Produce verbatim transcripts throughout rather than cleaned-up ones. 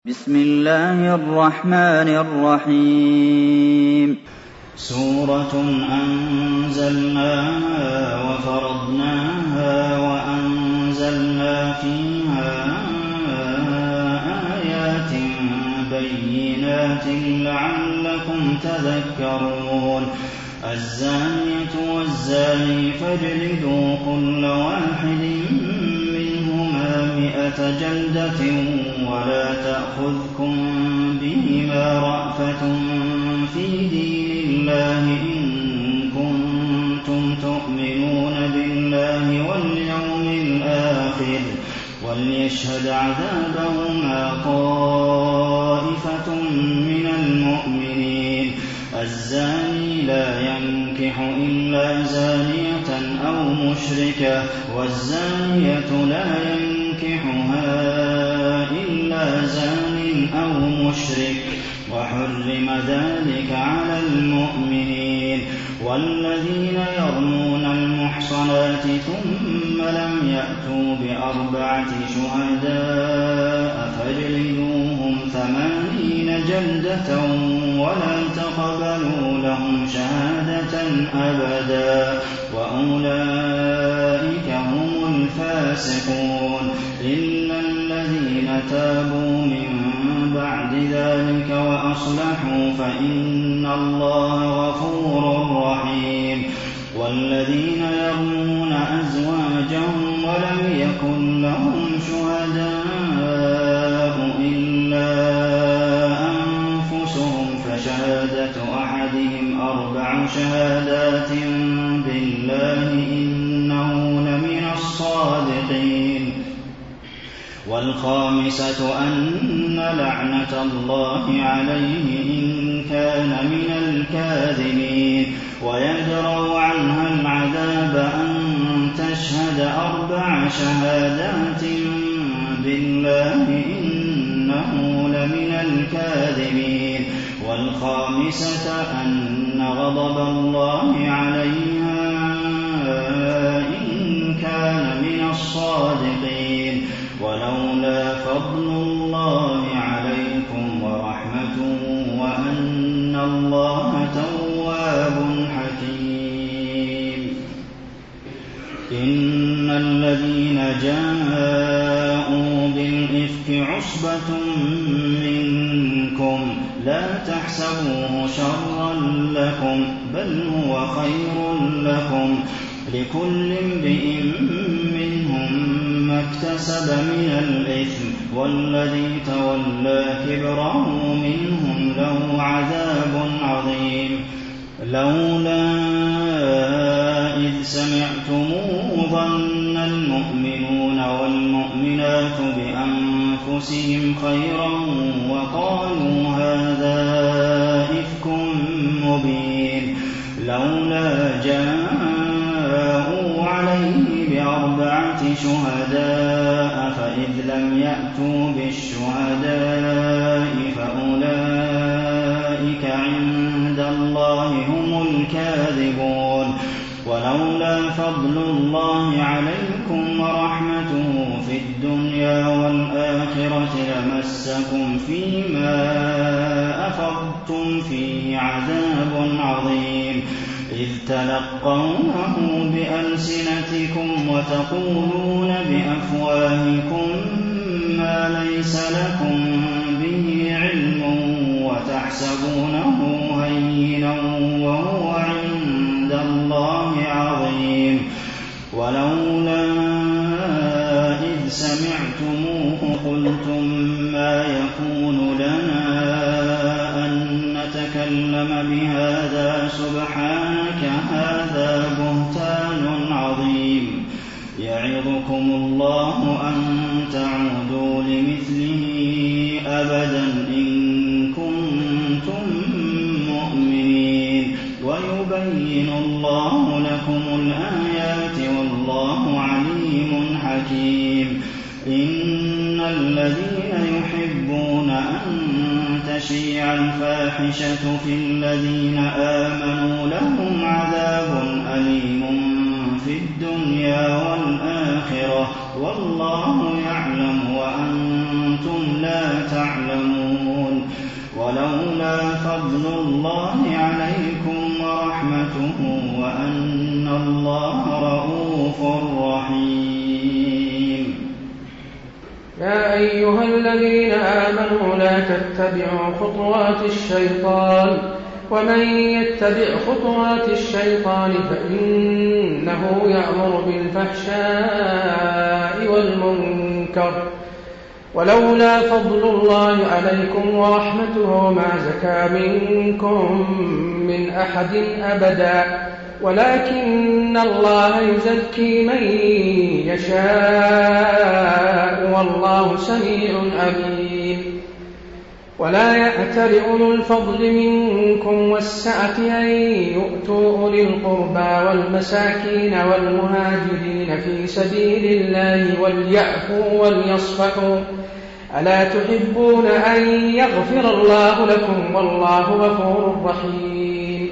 بسم الله الرحمن الرحيم سورة أنزلناها وفرضناها وأنزلنا فيها آيات بينات لعلكم تذكرون الزانية والزاني فاجلدوا كل واحد منهما مئة جلدة ولا تأخذكم بهما رأفة في دين الله إن كنتم تؤمنون بالله واليوم الآخر وليشهد عذابهما طائفة من المؤمنين الزاني لا ينكح إلا زانية أو مشركة والزانية لا ينكحها إلا زان أو مشرك وحرم ذلك على المؤمنين والذين يرمون المحصنات ثم لم يأتوا بأربعة شهداء فاجلدوهم ثمانين جلدة ولا تقبلوا لهم شهادة أبدا وأولئك هم الفاسقون إلا الذين تابوا من بعد ذلك وأصلحوا فإن الله غفور رحيم والذين يرمون أزواجهم ولم يكن لهم شهداء إلا أنفسهم فشهادة أحدهم أربع شهادات بالله إنه لمن الصادقين والخامسة أن لعنة الله عليه إن كان من الكاذبين ويدرأ عنها العذاب أن تشهد أربع شهادات بالله إنه لمن الكاذبين والخامسة أن غضب الله عليها إن كان من الصادقين ولولا فضل الله عليكم ورحمته وأن الله تواب حكيم إن الذين جاءوا بالإفك عصبة منكم لا تحسبوه شرا لكم بل هو خير لكم لكل امرئ منهم ما اكتسب من الإثم والذي تولى كبره منهم له عذاب عظيم لولا إذ سمعتموه ظن المؤمنون والمؤمنات بأنفسهم خيرا وقالوا هذا إفك مبين لولا جاءوا عليه بأربعة شهداء فإذ لم يأتوا بالشهداء فأولئك عند الله هم الكاذبون ولولا فضل الله عليكم ورحمته في الدنيا والآخرة لمسكم فيما أفضتم فيه عذاب عظيم إذ تلقونه بألسنتكم وتقولون بأفواهكم ما ليس لكم به علم وتحسبونه هينا وهو عند الله عظيم ولولا إذ سمعتموه قلتم ما يكون لنا أن نتكلم بهذا سبحانك هذا بهتان عظيم يعظكم الله أن تعودوا لمثله أبدا إن كنتم مؤمنين ويبين الله لكم الآيات والله عليم حكيم إن الذين يحبون أن تشيع الفاحشة في الذين آمنوا لهم عذاب أليم في الدنيا والآخرة والله يعلم وأنتم لا تعلمون ولولا فضل الله عليكم ورحمته وأن الله رءوف رحيم. يا أيها الذين آمنوا لا تتبعوا خطوات الشيطان ومن يتبع خطوات الشيطان فإنه يأمر بالفحشاء والمنكر ولولا فضل الله عليكم ورحمته ما زكى منكم من أحد أبدا ولكن الله يزكي من يشاء والله سميع عليم. ولا يأتل أولو الفضل منكم والسعة أن يؤتوا أولي القربى والمساكين والمهاجرين في سبيل الله وليعفوا وليصفحوا ألا تحبون أن يغفر الله لكم والله غفور رحيم.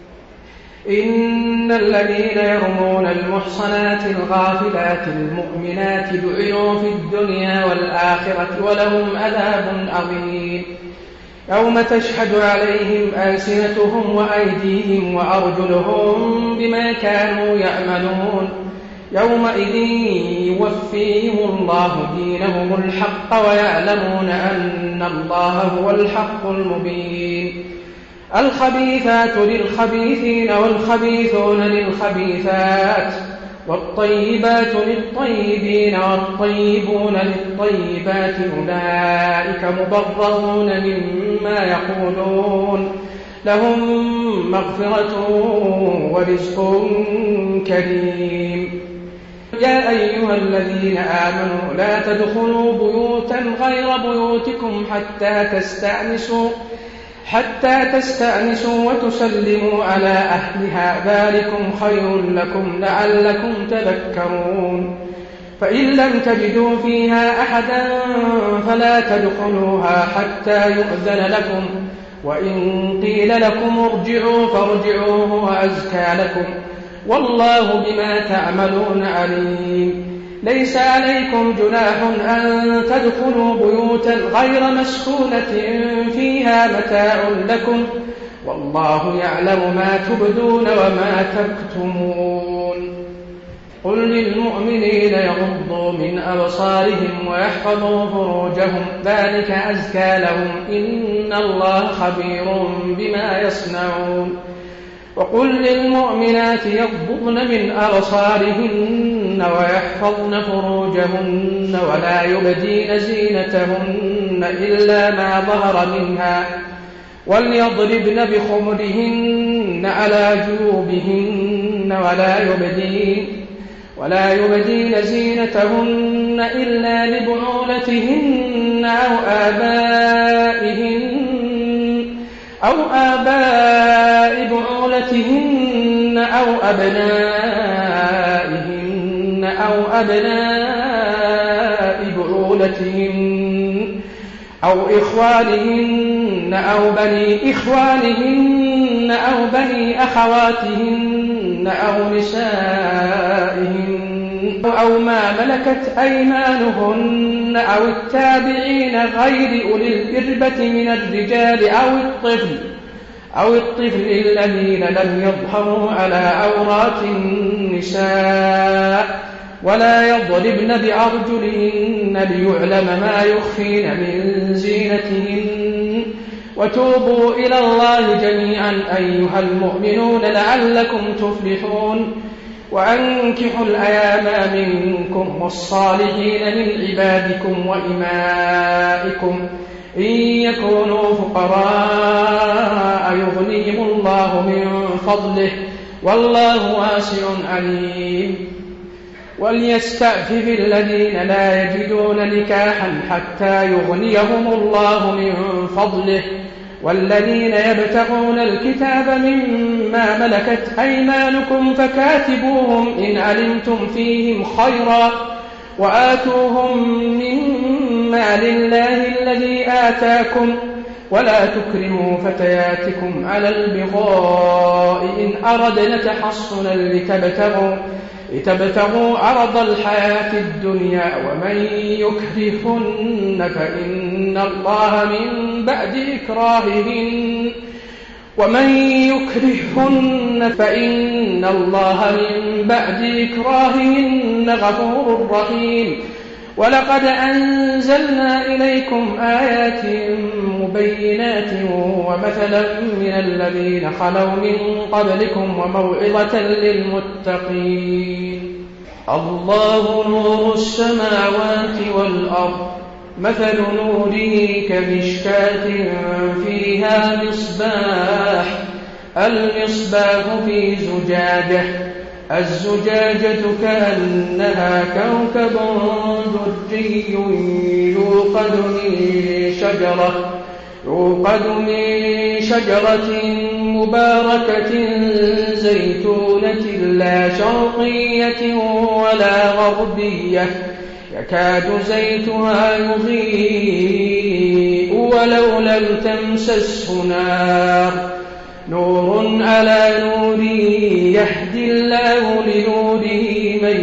إن الذين يرمون المحصنات الغافلات المؤمنات لعنوا في الدنيا والآخرة ولهم عذاب عظيم يوم تشهد عليهم ألسنتهم وأيديهم وأرجلهم بما كانوا يعملون يومئذ يوفيهم الله دينهم الحق ويعلمون أن الله هو الحق المبين. الخبيثات للخبيثين والخبيثون للخبيثات والطيبات للطيبين والطيبون للطيبات أولئك مبرؤون مما يقولون لهم مغفرة ورزق كريم. يا أيها الذين آمنوا لا تدخلوا بيوتا غير بيوتكم حتى تستأنسوا حتى تستأنسوا وتسلموا على أهلها ذلكم خير لكم لعلكم تذكرون. فإن لم تجدوا فيها أحدا فلا تدخلوها حتى يؤذن لكم وإن قيل لكم ارجعوا فارجعوا هو أزكى لكم والله بما تعملون عليم. ليس عليكم جناح أن تدخلوا بيوتا غير مسكونة فيها متاع لكم والله يعلم ما تبدون وما تكتمون. قل للمؤمنين يغضوا من أبصارهم ويحفظوا فروجهم ذلك أزكى لهم إن الله خبير بما يصنعون. وقل للمؤمنات يغضضن من أبصارهن ويحفظن فروجهن ولا يبدين زينتهن إلا ما ظهر منها وليضربن بخمرهن على جيوبهن ولا يبدين ولا يبدين زينتهن إلا لبعولتهن أو آبائهن أو آباء بعولتهن أو أبنائهن أو أبناء بعولتهن أو إخوانهن أو بني إخوانهن أو بني أخواتهن أو نسائهن أو ما ملكت أيمانهن أو التابعين غير أولي الإربة من الرجال أو الطفل أو الطفل الذين لم يظهروا على عورات النساء ولا يضربن بأرجلهن ليعلم ما يخفين من زينتهن وتوبوا إلى الله جميعا أيها المؤمنون لعلكم تفلحون. وأنكحوا الأيام منكم والصالحين من عبادكم وإمائكم إن يكونوا فقراء يغنيهم الله من فضله والله واسع عليم. وليستعفف الذين لا يجدون نكاحا حتى يغنيهم الله من فضله والذين يبتغون الكتاب مما ملكت أيمانكم فكاتبوهم إن علمتم فيهم خيرا وآتوهم مما لله الذي آتاكم ولا تكرموا فتياتكم على البغاء إن أردنا تحصنا لتبتغوا لتبتغوا عرض الحياة الدنيا ومن يكرهن فإن الله من بعد إكراههن ومن يكرهن فإن الله من بعد إكراههن غفور رحيم. ولقد أنزلنا إليكم آيات مبينات ومثلا من الذين خلوا من قبلكم وموعظة للمتقين. الله نور السماوات والأرض مثل نوره كمشكاة فيها مصباح المصباح في زجاجة الزجاجة كأنها كوكب دري يوقد من شجرة يوقد من شجرة مباركة زيتونة لا شرقية ولا غربية يكاد زيتها يضيء ولو لم تمسسه نار نور على نور يهدي الله لنوره من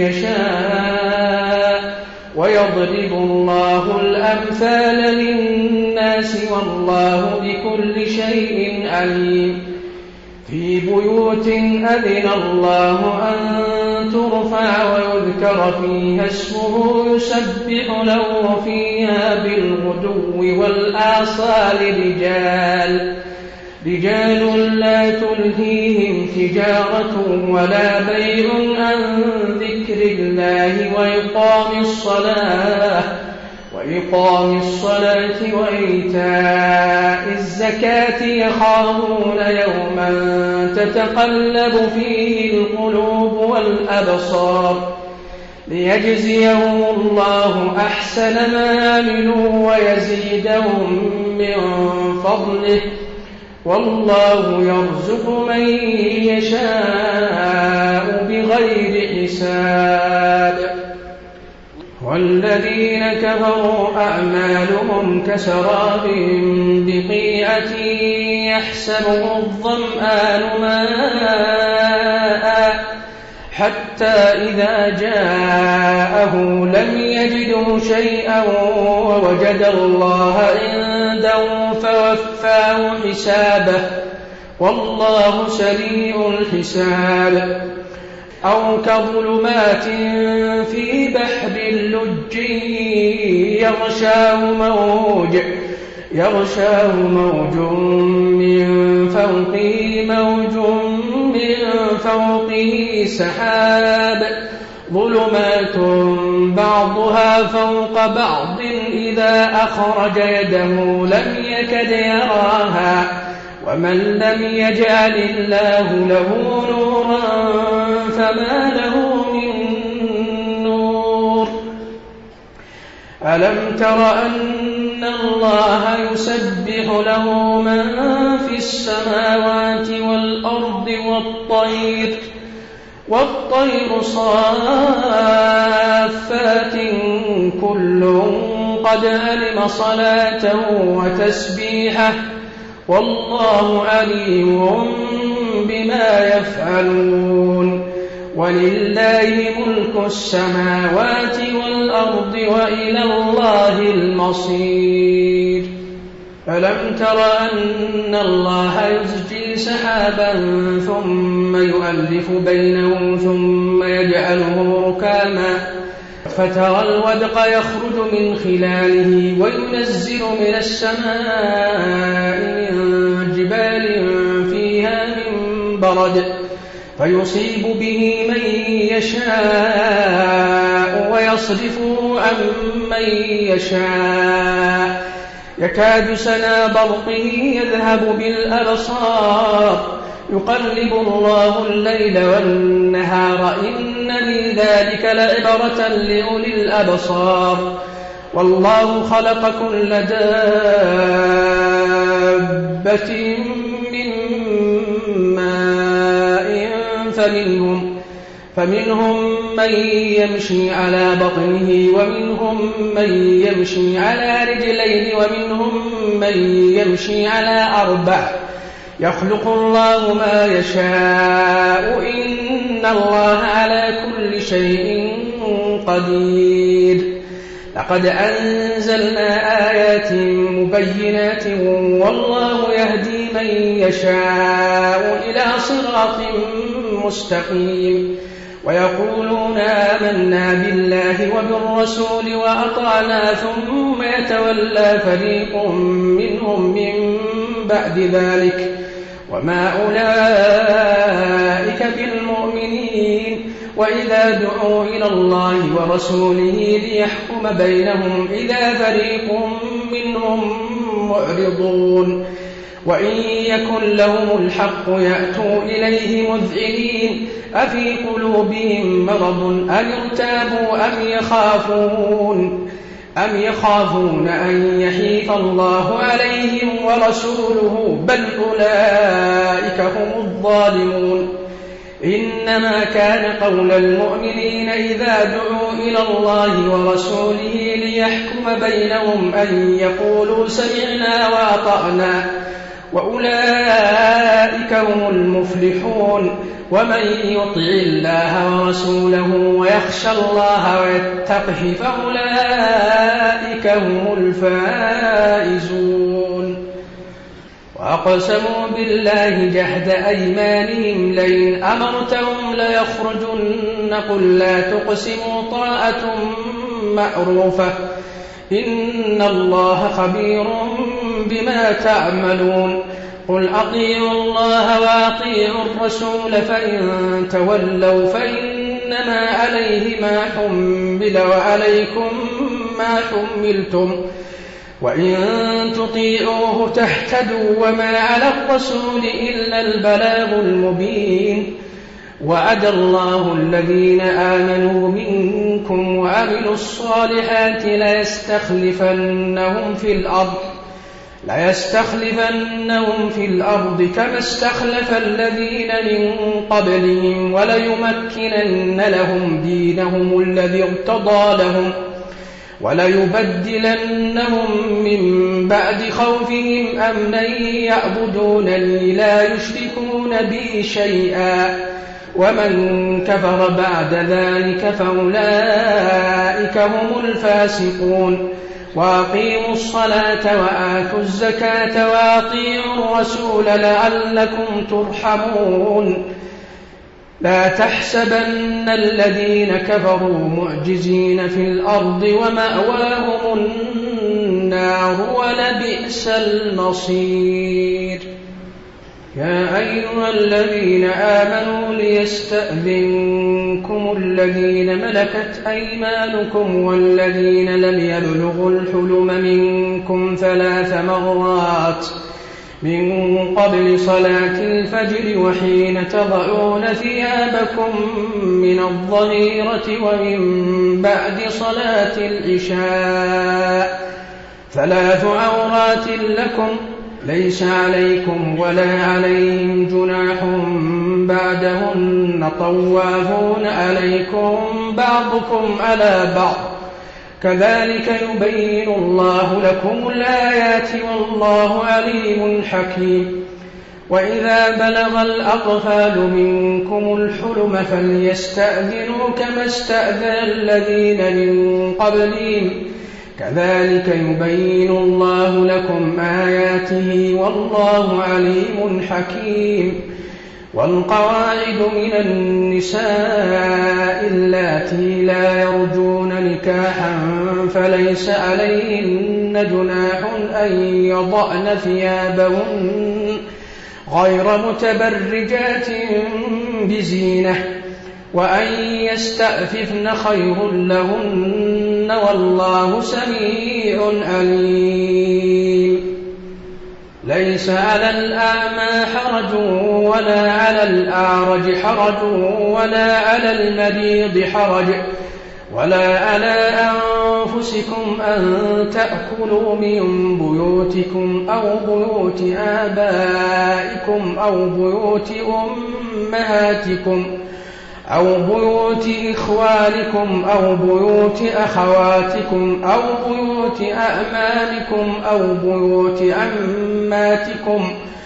يشاء ويضرب الله الأمثال للناس والله بكل شيء عليم. في بيوت أذن الله أن ترفع ويذكر فيها اسمه يسبح له فيها بالغدو والآصال رجال رجال لا تلهيهم تجارة ولا بيع عن ذكر الله وإقام الصلاة وإقام الصلاة وإيتاء الزكاة يخافون يوما تتقلب فيه القلوب والأبصار ليجزيهم الله أحسن ما عملوا ويزيدهم من فضله والله يرزق من يشاء بغير حساب. والذين كفروا أعمالهم كسراب بقيعة يحسبه الظمآن ماء حتى إذا جاءه لم يجده شيئا ووجد الله عنده فوفاه حسابه والله سريع الحساب. أو كظلمات في بحر لج يغشاه موج يغشاه موج من فوقه موج من فوقه سحاب ظلمات بعضها فوق بعض إذا أخرج يده لم يكد يراها ومن لم يجعل الله له نورا فما له من نور. ألم تر أن الله يسبح له من في السماوات والأرض والطير والطير صافات كل قد علم صلاته وتسبيحه والله عليم بما يفعلون. ولله ملك السماوات والأرض وإلى الله المصير. ألم تر أن الله يزجي سحابا ثم يؤلف بينه ثم يجعله ركاما فترى الودق يخرج من خلاله وينزل من السماء من جبال فيها من برد فيصيب به من يشاء ويصرفه عن من يشاء يكاد سنا برقه يذهب بالأبصار يقلب الله الليل والنهار إن في ذلك لعبرة لأولي الأبصار. والله خلق كل دابة من ماء فمنهم, فمنهم من يمشي على بطنه ومنهم من يمشي على رجلين ومنهم من يمشي على أربع يخلق الله ما يشاء إن إن الله على كل شيء قدير. لقد أنزلنا آيات مبينات والله يهدي من يشاء إلى صراط مستقيم. ويقولون آمنا بالله وبالرسول وأطعنا ثم يتولى فريق منهم من بعد ذلك وما أولئك بالمؤمنين. وإذا دعوا إلى الله ورسوله ليحكم بينهم إذا فريق منهم معرضون. وإن يكن لهم الحق يأتوا إليه مذعنين. أفي قلوبهم مرض أم ارتابوا أم يخافون أم يخافون أن يحيف الله عليهم ورسوله بل أولئك هم الظالمون. إنما كان قول المؤمنين إذا دعوا إلى الله ورسوله ليحكم بينهم أن يقولوا سمعنا وأطعنا وأولئك هم المفلحون. ومن يطع الله ورسوله ويخشى الله ويتقه فأولئك هم الفائزون. وأقسموا بالله جهد أيمانهم لئن أمرتهم ليخرجن قل لا تقسموا طاعة معروفة إن الله خبير بما تعملون. قل أطيعوا الله وأطيعوا الرسول فإن تولوا فإنما عليه ما حمل وعليكم ما حملتم وإن تطيعوه تهتدوا وما على الرسول إلا البلاغ المبين. وعد الله الذين آمنوا منكم وعملوا الصالحات ليستخلفنهم في الأرض ليستخلفنهم في الأرض كما استخلف الذين من قبلهم وليمكنن لهم دينهم الذي ارتضى لهم وليبدلنهم من بعد خوفهم أمنا يعبدونني لا يشركون بي شيئا ومن كفر بعد ذلك فأولئك هم الفاسقون. وأقيموا الصلاة وآتوا الزكاة وأطيعوا الرسول لعلكم ترحمون. لا تحسبن الذين كفروا معجزين في الأرض ومأواهم النار ولبئس المصير. يا أيها الذين آمنوا ليستأذنكم الذين ملكت أيمانكم والذين لم يبلغوا الحلم منكم ثلاث مرات من قبل صلاة الفجر وحين تضعون ثيابكم من الظهيرة ومن بعد صلاة العشاء ثلاث عورات لكم ليس عليكم ولا عليهم جناح بعدهن طوافون عليكم بعضكم على بعض كذلك يبين الله لكم الآيات والله عليم حكيم. وإذا بلغ الأطفال منكم الحلم فليستأذنوا كما استأذن الذين من قبلهم كذلك يبين الله لكم آياته والله عليم حكيم. والقواعد من النساء اللاتي لا يرجون نكاحا فليس عليهن جناح أن يضعن ثيابهن غير متبرجات بزينة وأن يستعففن خير لهن والله سميع عليم. ليس على الأعمى حرج ولا على الأعرج حرج ولا على المريض حرج ولا على أنفسكم أن تأكلوا من بيوتكم أو بيوت آبائكم أو بيوت أمهاتكم أو بيوت إخوانكم أو بيوت أخواتكم أو بيوت أعمامكم أو بيوت عماتكم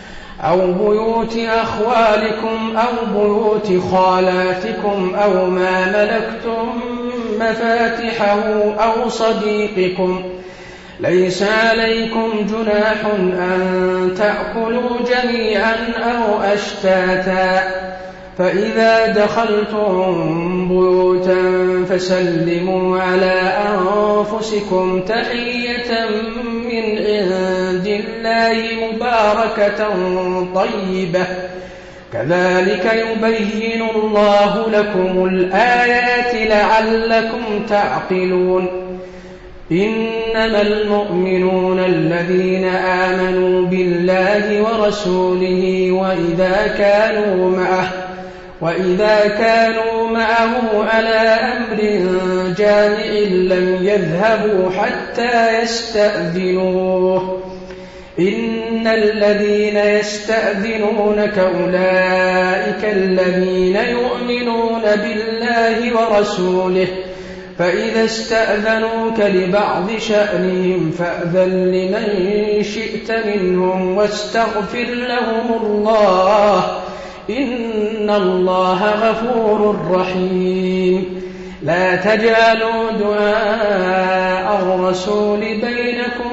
أو بيوت أخوالكم أو بيوت خالاتكم أو ما ملكتم مفاتحه أو صديقكم. ليس عليكم جناح أن تأكلوا جميعا أو أشتاتا، فإذا دخلتم بيوتا فسلموا على أنفسكم تحية من عند الله مباركة طيبة، كذلك يبين الله لكم الآيات لعلكم تعقلون. إنما المؤمنون الذين آمنوا بالله ورسوله وإذا كانوا معه وإذا كانوا معه على أمر جامع لم يذهبوا حتى يستأذنوه. إن الذين يستأذنونك أولئك الذين يؤمنون بالله ورسوله، فإذا استأذنوك لبعض شأنهم فأذن لمن شئت منهم واستغفر لهم الله، إن الله غفور رحيم. لا تجعلوا دعاء الرسول بينكم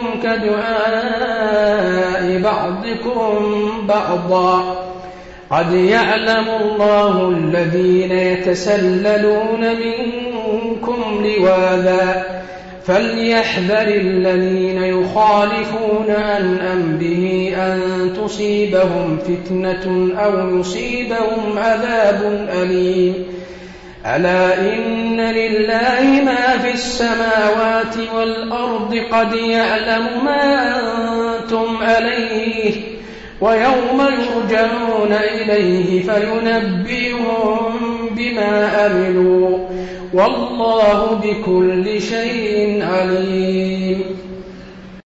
كدعاء بعضكم بعضا، قد يعلم الله الذين يتسللون منكم لواذا، فليحذر الذين يخالفون عن أمره أن تصيبهم فتنة أو يصيبهم عذاب أليم. ألا إن لله ما في السماوات والأرض، قد يعلم ما أنتم عليه، ويوم يرجعون إليه فينبئهم بما عملوا، والله بكل شيء عليم.